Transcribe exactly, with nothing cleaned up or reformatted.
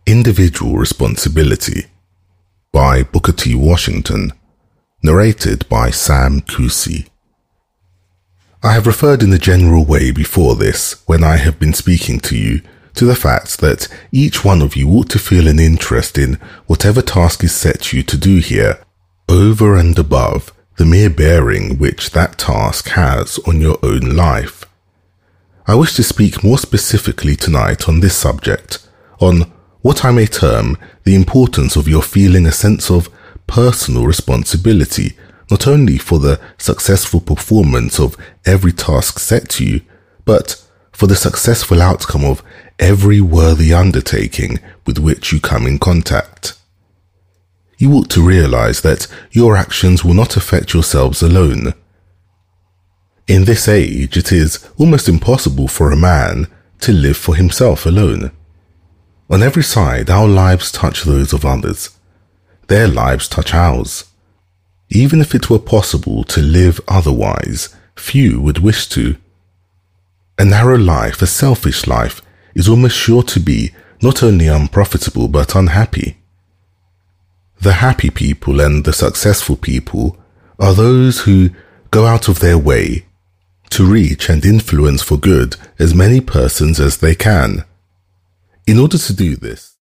Individual Responsibility by Booker T. Washington, narrated by Sam Kusi. I have referred in a general way before this, when I have been speaking to you, to the fact that each one of you ought to feel an interest in whatever task is set you to do here, over and above the mere bearing which that task has on your own life. I wish to speak more specifically tonight on this subject, on what I may term the importance of your feeling a sense of personal responsibility, not only for the successful performance of every task set to you, but for the successful outcome of every worthy undertaking with which you come in contact. You ought to realize that your actions will not affect yourselves alone. In this age, it is almost impossible for a man to live for himself alone. On every side, our lives touch those of others. Their lives touch ours. Even if it were possible to live otherwise, few would wish to. A narrow life, a selfish life, is almost sure to be not only unprofitable but unhappy. The happy people and the successful people are those who go out of their way to reach and influence for good as many persons as they can. In order to do this,